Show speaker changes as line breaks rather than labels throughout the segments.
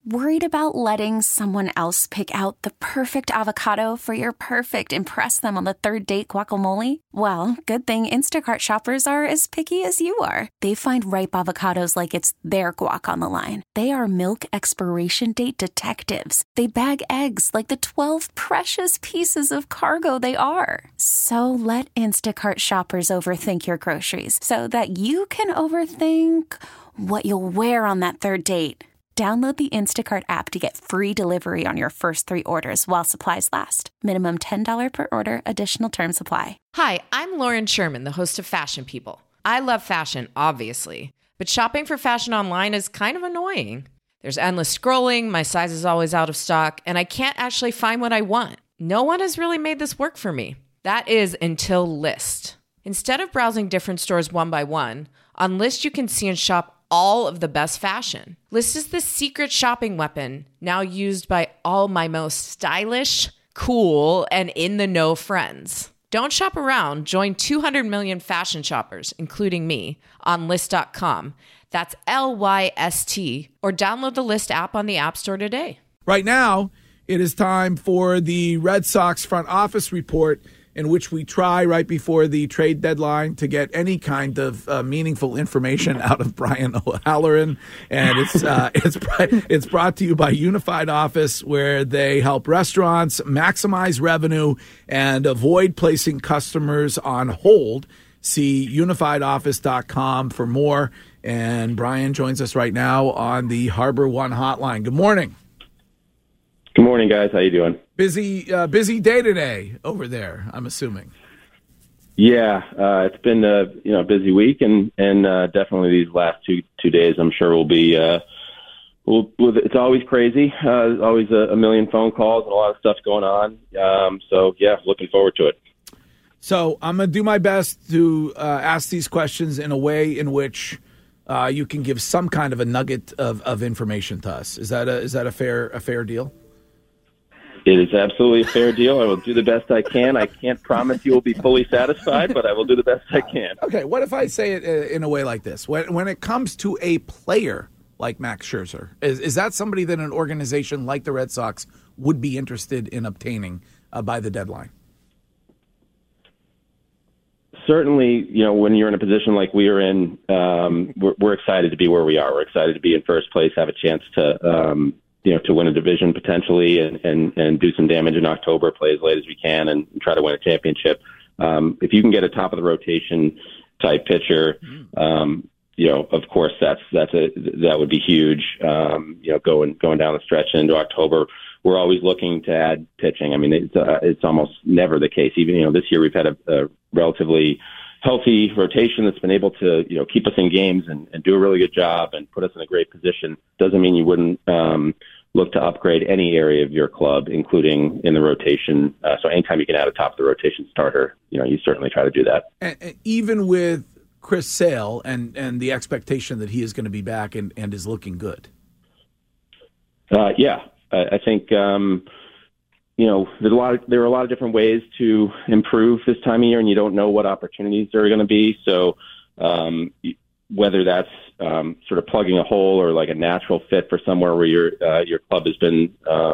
Worried about letting someone else pick out the perfect avocado for your perfect impress them on the third date guacamole? Well, good thing Instacart shoppers are as picky as you are. They find ripe avocados like it's their guac on the line. They are milk expiration date detectives. They bag eggs like the 12 precious pieces of cargo they are. So let Instacart shoppers overthink your groceries so that you can overthink what you'll wear on that third date. Download the Instacart app to get free delivery on your first 3 orders while supplies last. Minimum $10 per order. Additional terms apply.
Hi, I'm Lauren Sherman, the host of Fashion People. I love fashion, obviously, but shopping for fashion online is kind of annoying. There's endless scrolling, my size is always out of stock, and I can't actually find what I want. No one has really made this work for me. That is until Lyst. Instead of browsing different stores one by one, on Lyst you can see and shop all of the best fashion. Lyst is the secret shopping weapon now used by all my most stylish, cool, and in-the-know friends. Don't shop around. Join 200 million fashion shoppers, including me, on Lyst.com. That's Lyst, or download the Lyst app on the App Store today.
Right now, it is time for the Red Sox front office report, in which we try right before the trade deadline to get any kind of meaningful information out of Brian O'Halloran. And it's brought to you by Unified Office, where they help restaurants maximize revenue and avoid placing customers on hold. See unifiedoffice.com for more. And Brian joins us right now on the Harbor One hotline. Good morning.
Good morning, guys. How you doing?
Busy day today over there, I'm assuming.
Yeah, it's been a busy week, and definitely these last two days, I'm sure will be. It's always crazy. There's always a million phone calls and a lot of stuff going on. So yeah, looking forward to it.
So I'm gonna do my best to ask these questions in a way in which you can give some kind of a nugget of information to us. Is that a fair deal?
It is absolutely a fair deal. I will do the best I can. I can't promise you will be fully satisfied, but I will do the best I can.
Okay, what if I say it in a way like this? When it comes to a player like Max Scherzer, is that somebody that an organization like the Red Sox would be interested in obtaining by the deadline?
Certainly, when you're in a position like we are in, we're excited to be where we are. We're excited to be in first place, have a chance to to win a division potentially and do some damage in October, play as late as we can, and try to win a championship. If you can get a top of the rotation type pitcher, of course that would be huge. Going down the stretch into October, we're always looking to add pitching. I mean, it's almost never the case. Even this year we've had a relatively healthy rotation that's been able to keep us in games and do a really good job and put us in a great position. Doesn't mean you wouldn't look to upgrade any area of your club, including in the rotation. So anytime you can add a top of the rotation starter, you certainly try to do that.
And even with Chris Sale and the expectation that he is going to be back and is looking good.
I think there are a lot of different ways to improve this time of year, and you don't know what opportunities there are going to be. So whether that's sort of plugging a hole or like a natural fit for somewhere where your club has been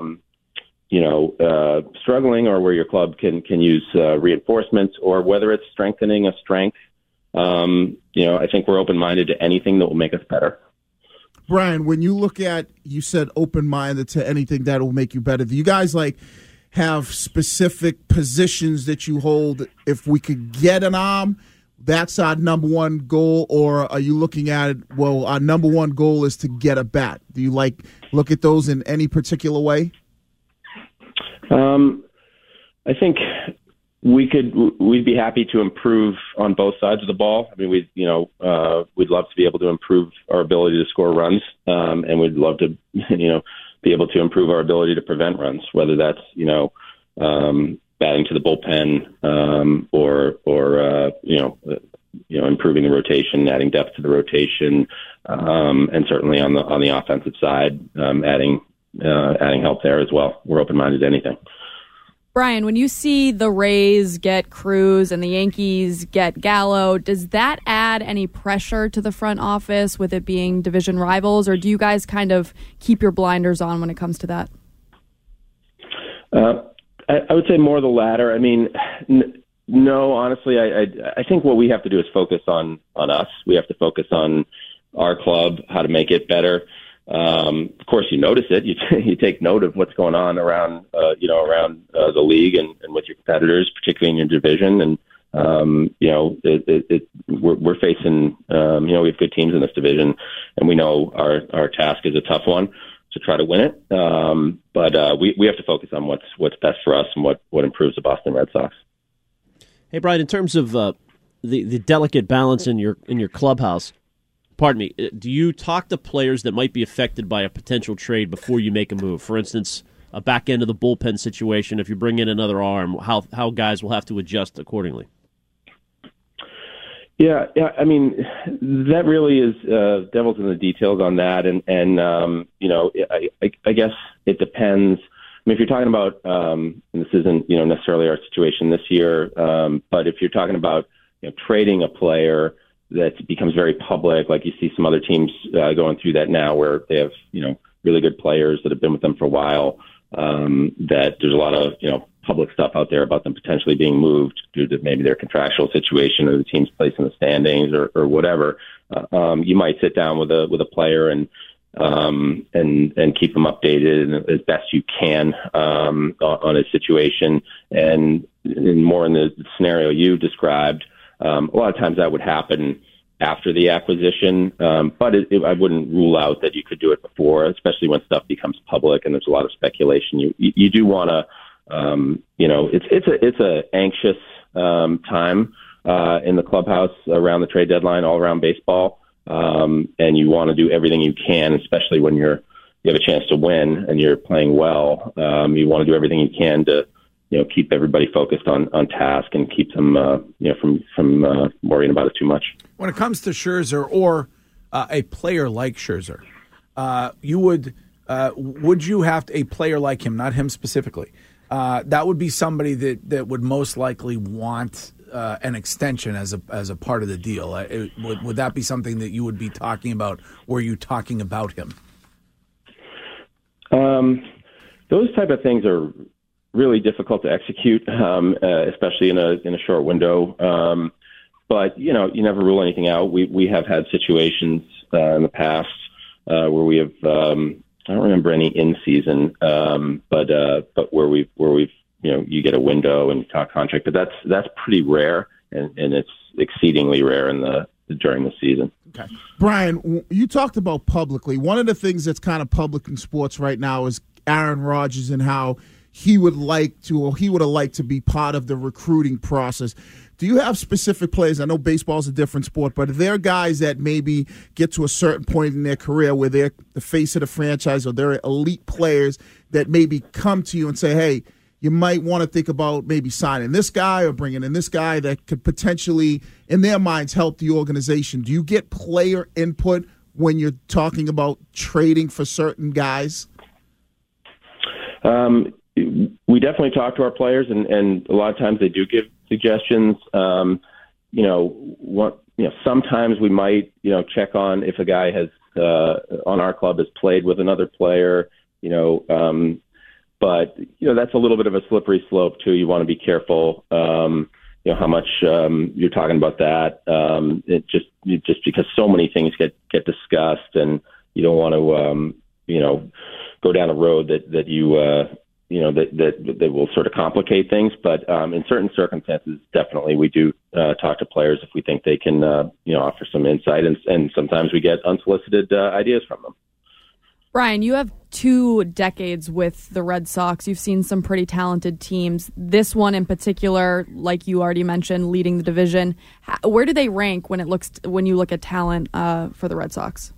struggling, or where your club can use reinforcements, or whether it's strengthening a strength, I think we're open-minded to anything that will make us better.
Brian, when you look at, you said open-minded to anything that will make you better. Do you guys have specific positions that you hold? If we could get an arm, that's our number one goal, or are you looking at it, well, our number one goal is to get a bat? Do you look at those in any particular way?
I think we'd be happy to improve on both sides of the ball. I mean, we'd love to be able to improve our ability to score runs, and we'd love to, be able to improve our ability to prevent runs, whether that's, batting to the bullpen, or improving the rotation, adding depth to the rotation, and certainly on the offensive side, adding help there as well. We're open-minded to anything.
Brian, when you see the Rays get Cruz and the Yankees get Gallo, does that add any pressure to the front office with it being division rivals, or do you guys kind of keep your blinders on when it comes to that?
I would say more the latter. I mean, no, honestly, I think what we have to do is focus on us. We have to focus on our club, how to make it better. Of course, you notice it. You take note of what's going on around the league and with your competitors, particularly in your division. And we're facing we have good teams in this division, and we know our task is a tough one to try to win it. But we have to focus on what's best for us and what improves the Boston Red Sox.
Hey, Brian, in terms of the delicate balance in your clubhouse. Pardon me, do you talk to players that might be affected by a potential trade before you make a move? For instance, a back end of the bullpen situation, if you bring in another arm, how guys will have to adjust accordingly?
Yeah. I mean, that really is devil's in the details on that. And I guess it depends. I mean, if you're talking about, and this isn't, necessarily our situation this year, but if you're talking about, trading a player that becomes very public, like you see some other teams going through that now, where they have really good players that have been with them for a while. That there's a lot of public stuff out there about them potentially being moved due to maybe their contractual situation or the team's place in the standings or whatever. You might sit down with a player and keep them updated as best you can on his situation, and more in the scenario you described. A lot of times that would happen after the acquisition, but I wouldn't rule out that you could do it before, especially when stuff becomes public and there's a lot of speculation. You do want to, it's a anxious time in the clubhouse around the trade deadline, all around baseball, and you want to do everything you can, especially when you have a chance to win and you're playing well. You want to do everything you can to keep everybody focused on task and keep them, from worrying about it too much.
When it comes to Scherzer or a player like Scherzer, would you have a player like him, not him specifically? That would be somebody that would most likely want an extension as a part of the deal. Would that be something that you would be talking about? Or are you talking about him?
Those type of things are really difficult to execute, especially in a short window. But you never rule anything out. We have had situations in the past where we have. I don't remember any in season, but where we've you get a window and talk contract, but that's pretty rare, and it's exceedingly rare during the season.
Okay. Brian, you talked about publicly. One of the things that's kind of public in sports right now is Aaron Rodgers and how he would have liked to be part of the recruiting process. Do you have specific players? I know baseball is a different sport, but are there guys that maybe get to a certain point in their career where they're the face of the franchise, or they're elite players that maybe come to you and say, hey, you might want to think about maybe signing this guy or bringing in this guy that could potentially, in their minds, help the organization? Do you get player input when you're talking about trading for certain guys?
We definitely talk to our players, and a lot of times they do give suggestions. Sometimes we might, check on if a guy has on our club has played with another player, but that's a little bit of a slippery slope too. You want to be careful, how much you're talking about that. It just because so many things get discussed, and you don't want to, go down a road that will sort of complicate things. But in certain circumstances, definitely we do talk to players if we think they can, offer some insight, and sometimes we get unsolicited ideas from them.
Brian, you have 2 decades with the Red Sox. You've seen some pretty talented teams. This one in particular, like you already mentioned, leading the division. Where do they rank when you look at talent for the Red Sox?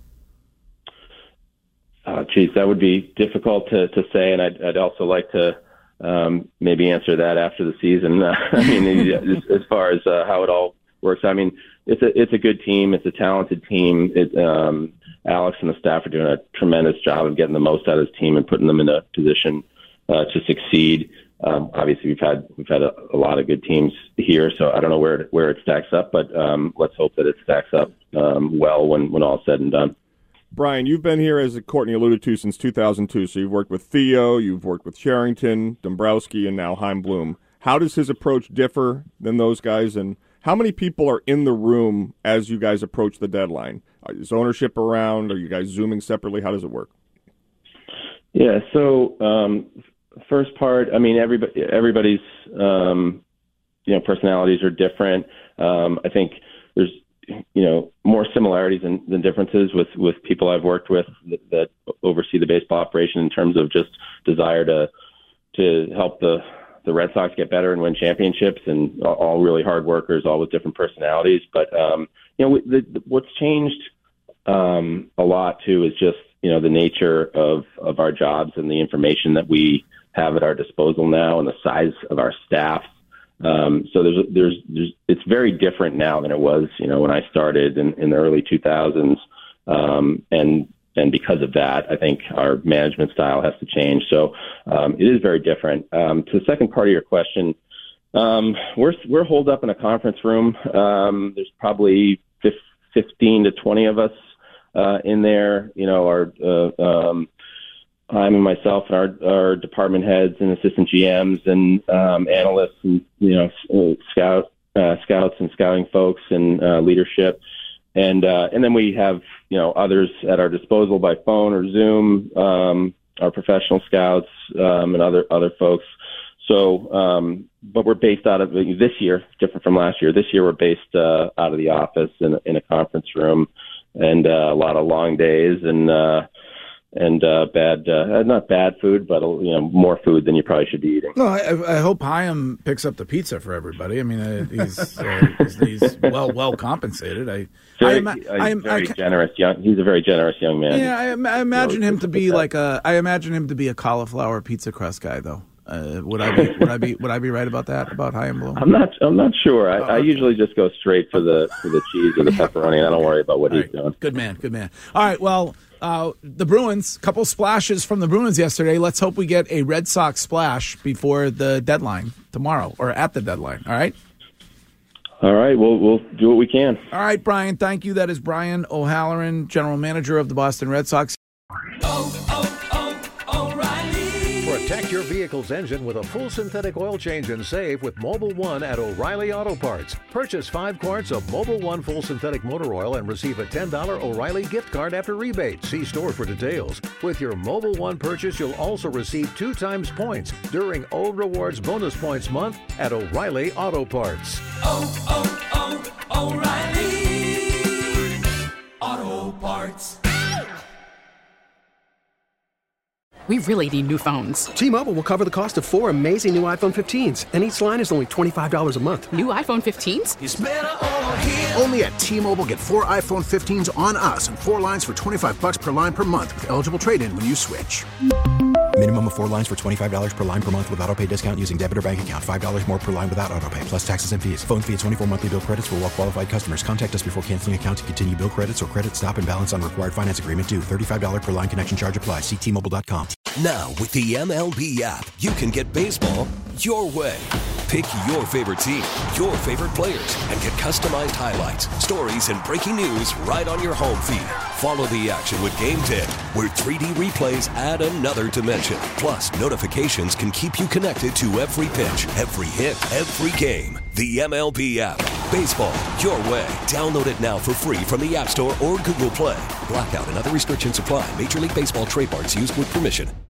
That would be difficult to say, and I'd also like to maybe answer that after the season. I mean, as far as how it all works, I mean, it's a good team. It's a talented team. Alex and the staff are doing a tremendous job of getting the most out of his team and putting them in a position to succeed. Obviously, we've had a lot of good teams here, so I don't know where it stacks up, but let's hope that it stacks up well when all's said and done.
Brian, you've been here, as Courtney alluded to, since 2002. So you've worked with Theo, you've worked with Cherington, Dombrowski, and now Chaim Bloom. How does his approach differ than those guys, and how many people are in the room as you guys approach the deadline? Is ownership around? Are you guys Zooming separately? How does it work?
Yeah, so first part, I mean, everybody's personalities are different. I think there's more similarities than differences with people I've worked with that oversee the baseball operation in terms of just desire to help the Red Sox get better and win championships, and all really hard workers, all with different personalities. But what's changed a lot too is just the nature of our jobs and the information that we have at our disposal now, and the size of our staff. So there's it's very different now than it was, when I started in the early 2000s. And because of that, I think our management style has to change. So it is very different. To the second part of your question, we're holed up in a conference room. There's probably 15 to 20 of us in there. I'm and myself and our department heads and assistant GMs and analysts and scouts and scouting folks and leadership, and then we have others at our disposal by phone or Zoom, our professional scouts and other folks. So, but we're based out of this year, different from last year. This year we're based out of the office in a conference room, and a lot of long days and bad, not bad food, but more food than you probably should be eating.
No, I hope Chaim picks up the pizza for everybody. I mean, he's well compensated.
Very generous young. He's a very generous young man.
Yeah, I imagine him to be a cauliflower pizza crust guy, though. Would I be right about that, about Chaim Bloom?
I'm not sure. I usually just go straight for the cheese or the pepperoni, and I don't worry about what he's doing.
Good man. All right, well, the Bruins, couple splashes from the Bruins yesterday. Let's hope we get a Red Sox splash before the deadline tomorrow, or at the deadline. All right?
All right, we'll do what we can.
All right, Brian, thank you. That is Brian O'Halloran, general manager of the Boston Red Sox.
Protect your vehicle's engine with a full synthetic oil change and save with Mobil 1 at O'Reilly Auto Parts. Purchase 5 quarts of Mobil 1 full synthetic motor oil and receive a $10 O'Reilly gift card after rebate. See store for details. With your Mobil 1 purchase, you'll also receive 2 times points during O Rewards Bonus Points Month at O'Reilly Auto Parts.
O'Reilly Auto Parts.
We really need new phones.
T-Mobile will cover the cost of 4 amazing new iPhone 15s, and each line is only $25 a month.
New iPhone 15s?
It's better over here.
Only at T-Mobile, get 4 iPhone 15s on us and 4 lines for $25 per line per month with eligible trade-in when you switch.
Minimum of 4 lines for $25 per line per month with autopay discount using debit or bank account. $5 more per line without autopay, plus taxes and fees. Phone fee at 24 monthly bill credits for well-qualified customers. Contact us before canceling account to continue bill credits or credit stop and balance on required finance agreement due. $35 per line connection charge applies. See T-Mobile.com.
Now, with the MLB app, you can get baseball your way. Pick your favorite team, your favorite players, and get customized highlights, stories, and breaking news right on your home feed. Follow the action with Game Tip, where 3D replays add another dimension. Plus, notifications can keep you connected to every pitch, every hit, every game. The MLB app. Baseball your way. Download it now for free from the App Store or Google Play. Blackout and other restrictions apply. Major League Baseball trademarks used with permission.